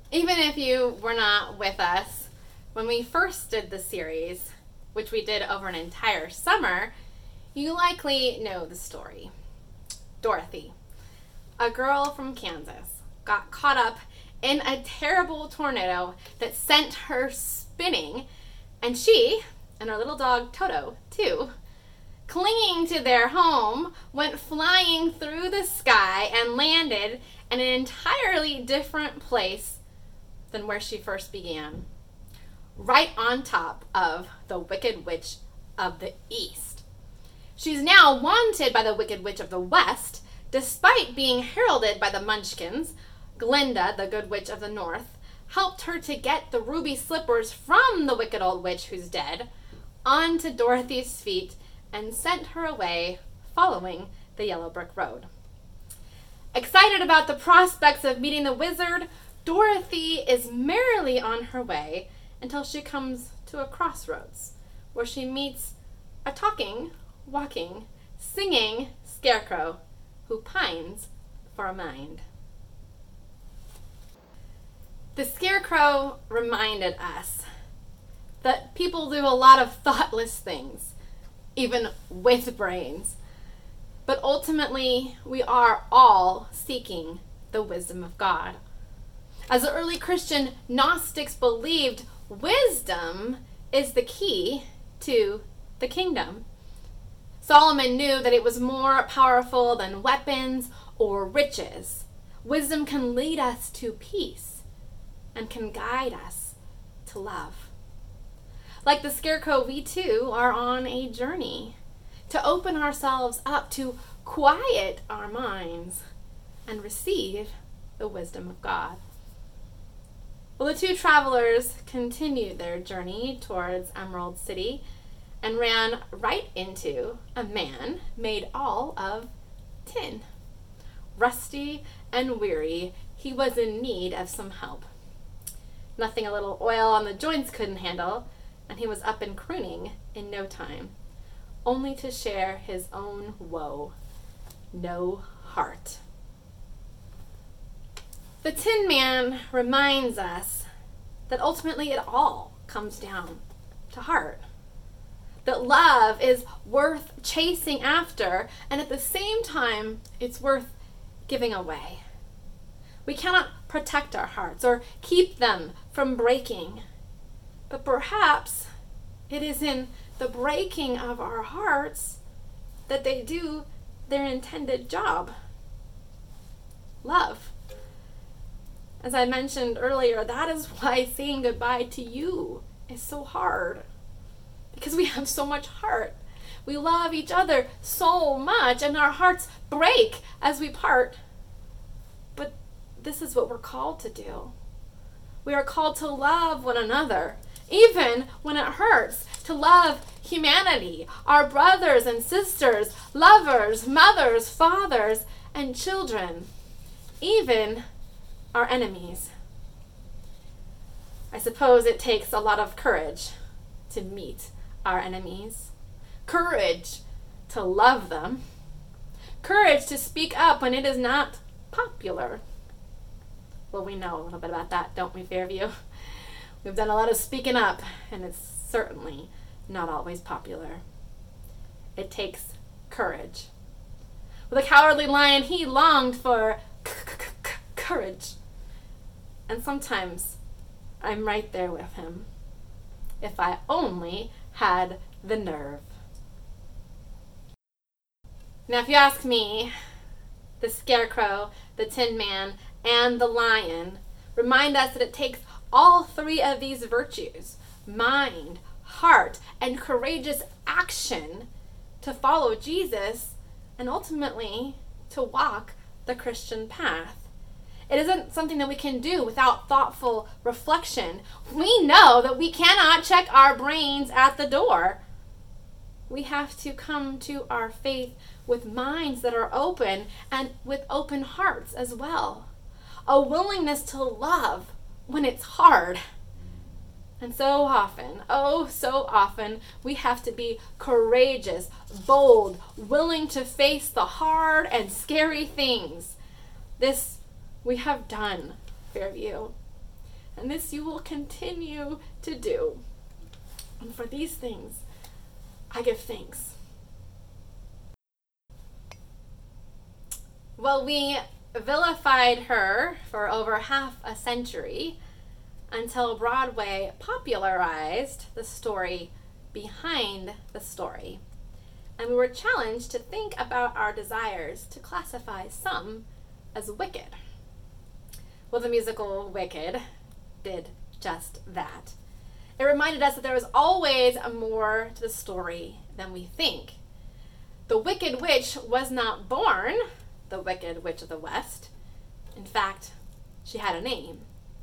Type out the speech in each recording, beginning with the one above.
Even if you were not with us when we first did the series, which we did over an entire summer, you likely know the story. Dorothy, a girl from Kansas, got caught up in a terrible tornado that sent her spinning, and she, and our little dog Toto, too, clinging to their home, went flying through the sky and landed in an entirely different place than where she first began, right on top of the Wicked Witch of the East. She's now wanted by the Wicked Witch of the West, despite being heralded by the Munchkins. Glinda, the Good Witch of the North, helped her to get the ruby slippers from the wicked old witch who's dead onto Dorothy's feet and sent her away following the yellow brick road. Excited about the prospects of meeting the wizard, Dorothy is merrily on her way until she comes to a crossroads where she meets a talking, walking, singing scarecrow who pines for a mind. The scarecrow reminded us that people do a lot of thoughtless things, even with brains. But ultimately, we are all seeking the wisdom of God. As the early Christian Gnostics believed, wisdom is the key to the kingdom. Solomon knew that it was more powerful than weapons or riches. Wisdom can lead us to peace and can guide us to love. Like the scarecrow, we too are on a journey to open ourselves up, to quiet our minds, and receive the wisdom of God. Well, the two travelers continued their journey towards Emerald City and ran right into a man made all of tin. Rusty and weary, he was in need of some help. Nothing a little oil on the joints couldn't handle, and he was up and crooning in no time, only to share his own woe. No heart. The Tin Man reminds us that ultimately it all comes down to heart. That love is worth chasing after, and at the same time, it's worth giving away. We cannot protect our hearts or keep them from breaking. But perhaps it is in the breaking of our hearts that they do their intended job. Love. As I mentioned earlier, that is why saying goodbye to you is so hard. Because we have so much heart. We love each other so much, and our hearts break as we part. But this is what we're called to do. We are called to love one another, even when it hurts, to love humanity, our brothers and sisters, lovers, mothers, fathers, and children, even our enemies. I suppose it takes a lot of courage to meet our enemies, courage to love them, courage to speak up when it is not popular. Well, we know a little bit about that, don't we, Fairview? We've done a lot of speaking up, and it's certainly not always popular. It takes courage. With a cowardly lion, he longed for courage. And sometimes I'm right there with him. If I only had the nerve. Now, if you ask me, the scarecrow, the Tin Man, and the lion remind us that it takes all three of these virtues, mind, heart, and courageous action, to follow Jesus and ultimately to walk the Christian path. It isn't something that we can do without thoughtful reflection. We know that we cannot check our brains at the door. We have to come to our faith with minds that are open and with open hearts as well. A willingness to love when it's hard. And so often, oh so often, we have to be courageous, bold, willing to face the hard and scary things. This we have done, Fairview. and this you will continue to do. And for these things, I give thanks. Well, we vilified her for over half a century until Broadway popularized the story behind the story. And we were challenged to think about our desires to classify some as wicked. Well, the musical Wicked did just that. It reminded us that there was always more to the story than we think. The Wicked Witch was not born the Wicked Witch of the West. In fact, she had a name.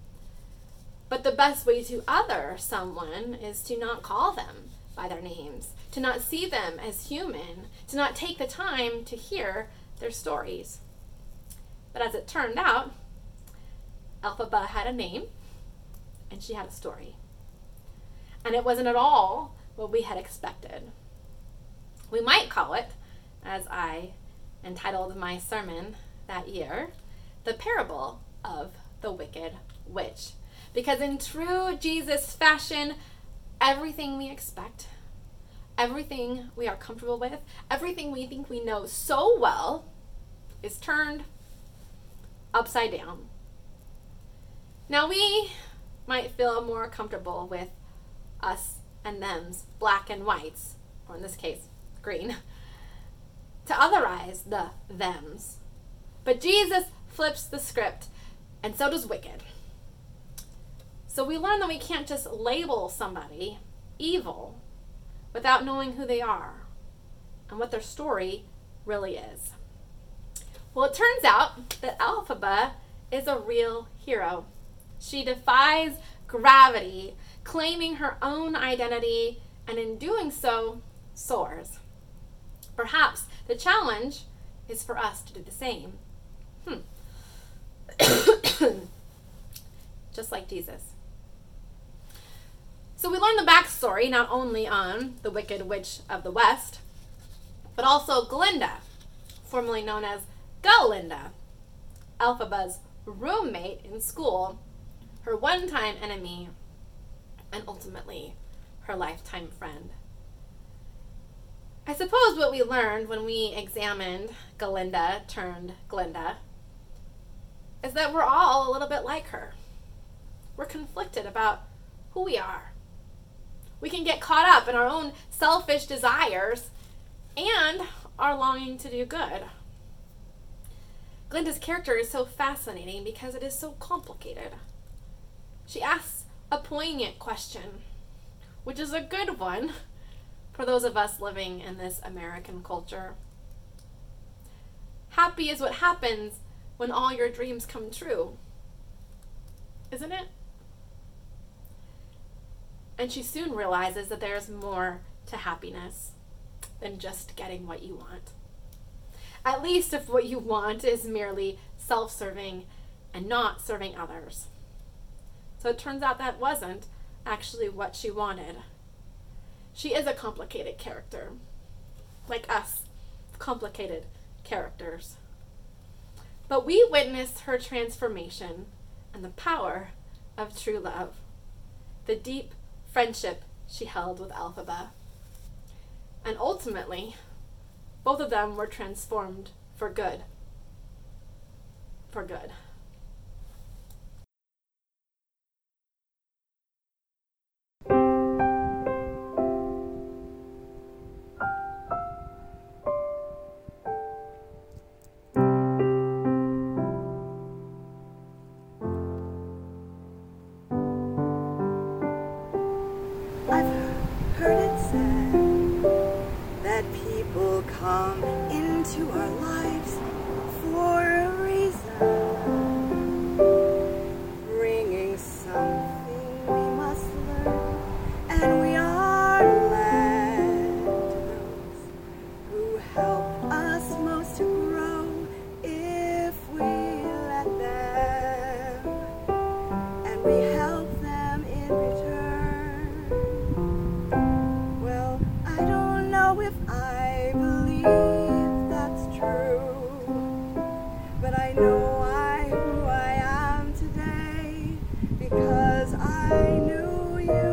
But the best way to other someone is to not call them by their names, to not see them as human, to not take the time to hear their stories. But as it turned out, Elphaba had a name, and she had a story. And it wasn't at all what we had expected. We might call it, as I entitled my sermon that year, The Parable of the Wicked Witch. Because in true Jesus fashion, everything we expect, everything we are comfortable with, everything we think we know so well is turned upside down. Now we might feel more comfortable with us and them's, black and whites, or in this case, green, to otherize the thems. But Jesus flips the script, and so does Wicked. So we learn that we can't just label somebody evil without knowing who they are and what their story really is. Well, it turns out that Elphaba is a real hero. She defies gravity, claiming her own identity, and in doing so, soars. Perhaps the challenge is for us to do the same. Just like Jesus. So we learn the backstory not only on the Wicked Witch of the West, but also Glinda, formerly known as Galinda, Elphaba's roommate in school, her one-time enemy, and ultimately her lifetime friend. I suppose what we learned when we examined Galinda turned Glinda is that we're all a little bit like her. We're conflicted about who we are. We can get caught up in our own selfish desires and our longing to do good. Glinda's character is so fascinating because it is so complicated. She asks a poignant question, which is a good one for those of us living in this American culture. Happy is what happens when all your dreams come true, isn't it? And she soon realizes that there's more to happiness than just getting what you want. At least if what you want is merely self-serving and not serving others. So it turns out that wasn't actually what she wanted. She is a complicated character, like us, complicated characters. But we witness her transformation and the power of true love, the deep friendship she held with Elphaba. And ultimately, both of them were transformed for good. For good. Come into our lives for a reason, bringing something we must learn, and we are led to those who help us most to grow if we let them, and we help them in return. Well, I don't know if I believe that's true, but I know I'm who I am today because because I knew you.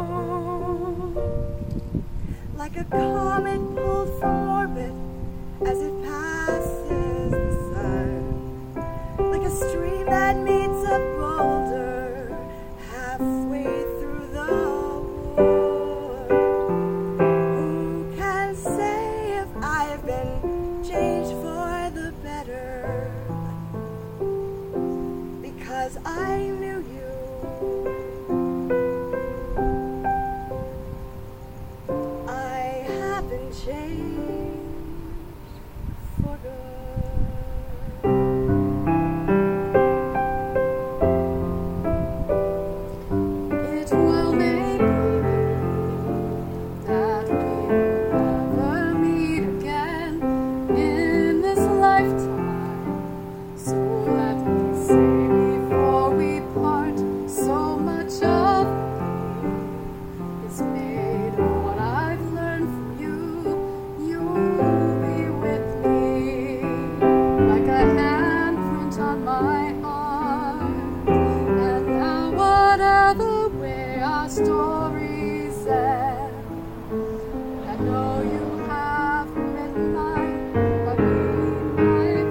Like a comet pulled from orbit as it passes the sun. Like a stream that meets a boulder halfway through the wood. Who can say if I've been changed for the better? Because I knew you. I have been changed for good. It will maybe that we will never meet again in this lifetime. So let me say before we part, so much of me is made of what I've learned from you. You'll be with me like a handprint on my arm. And now whatever way our stories end, I know you have midnight, but be my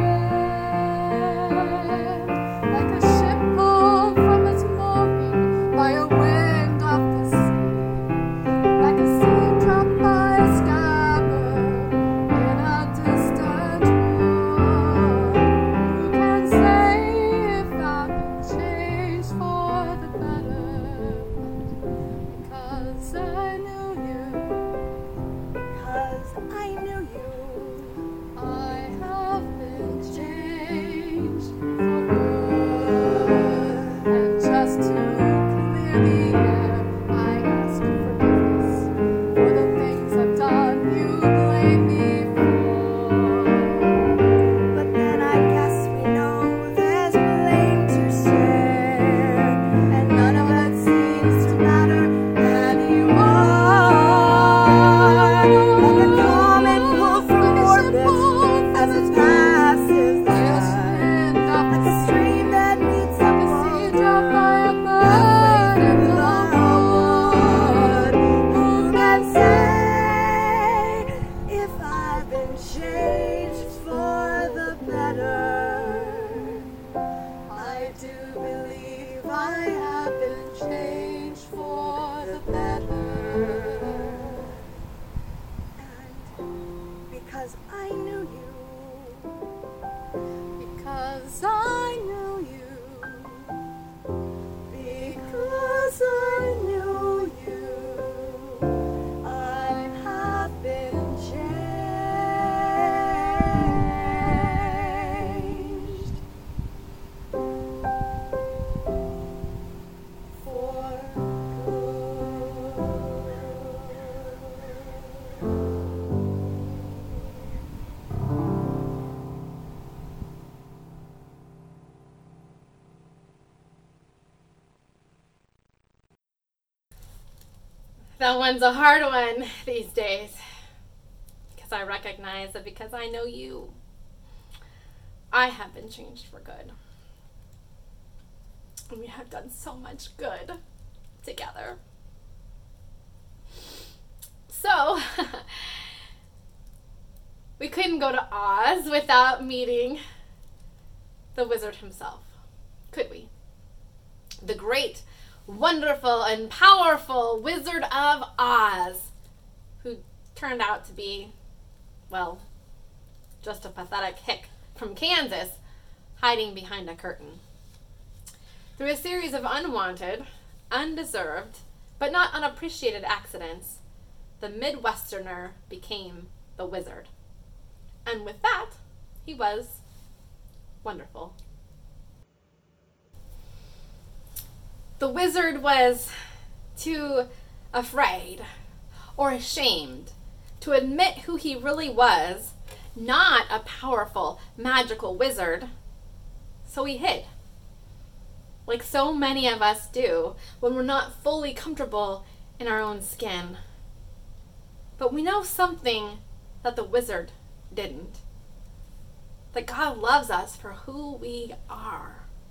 friend. Like a ship pulled from its mooring by a wind of the sea, like a seed dropped by a scabbard in a distant wood. Who can say if I've been changed for the better? Because I knew you. Because I knew you. I have been changed for good. And just to clear the air, I ask forgiveness for the things I've done you blame me for. But then I guess we know there's blame to share, and none of it seems to matter anymore. Like a comet pulled from orbit as it passes the sun. Like a stream that meets a boulder halfway through the wood. Who can say if I've been changed for the better? I do believe I have been changed for the better. And because I knew you. Because I knew you. Because I knew you, I have been changed for That one's a hard one these days. Because I recognize that because I know you, I have been changed for good. And we have done so much good together. So, we couldn't go to Oz without meeting the wizard himself, could we? The great, wonderful, and powerful Wizard of Oz, who turned out to be, well, just a pathetic hick from Kansas hiding behind a curtain. Through a series of unwanted, undeserved, but not unappreciated accidents, the Midwesterner became the wizard. And with that, he was wonderful. The wizard was too afraid or ashamed to admit who he really was, not a powerful, magical wizard, so he hid. Like so many of us do when we're not fully comfortable in our own skin. But we know something that the wizard didn't. That God loves us for who we are.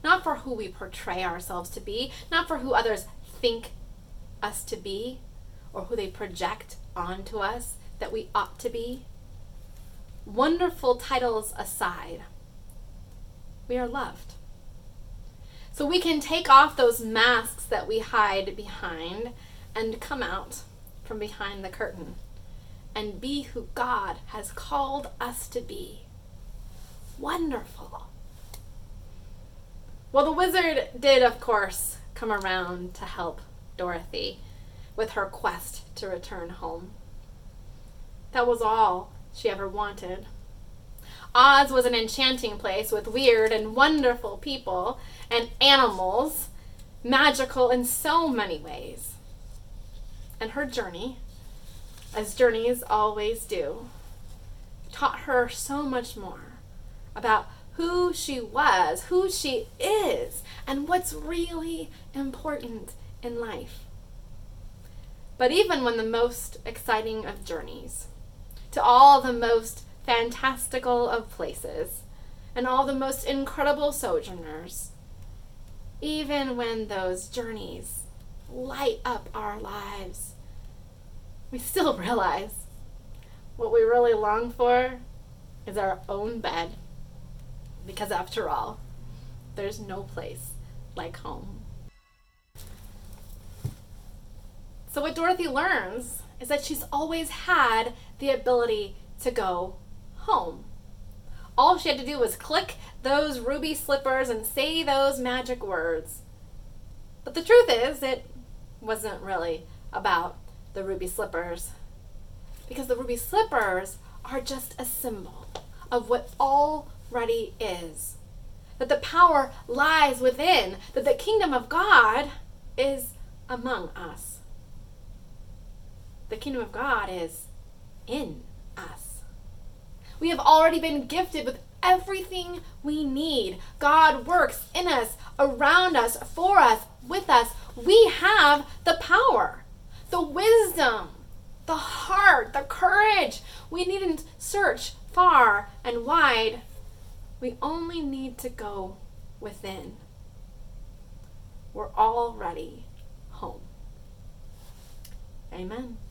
not for who we portray ourselves to be, not for who others think us to be, or who they project onto us that we ought to be. Wonderful titles aside, we are loved. So we can take off those masks that we hide behind and come out from behind the curtain and be who God has called us to be. Wonderful. Well, the wizard did, of course, come around to help Dorothy with her quest to return home. That was all she ever wanted. Oz was an enchanting place with weird and wonderful people and animals, magical in so many ways. And her journey, as journeys always do, taught her so much more about who she was, who she is, and what's really important in life. But even when the most exciting of journeys, to all the most fantastical of places, and all the most incredible sojourners, even when those journeys light up our lives, we still realize what we really long for is our own bed. Because after all, there's no place like home. So what Dorothy learns is that she's always had the ability to go home. All she had to do was click those ruby slippers and say those magic words. But the truth is, it wasn't really about the ruby slippers, because the ruby slippers are just a symbol of what already is. That the power lies within, that the kingdom of God is among us. The kingdom of God is in us. We have already been gifted with everything we need. God works in us, around us, for us, with us. We have the power, the wisdom, the heart, the courage. We needn't search far and wide. We only need to go within. We're already home. Amen.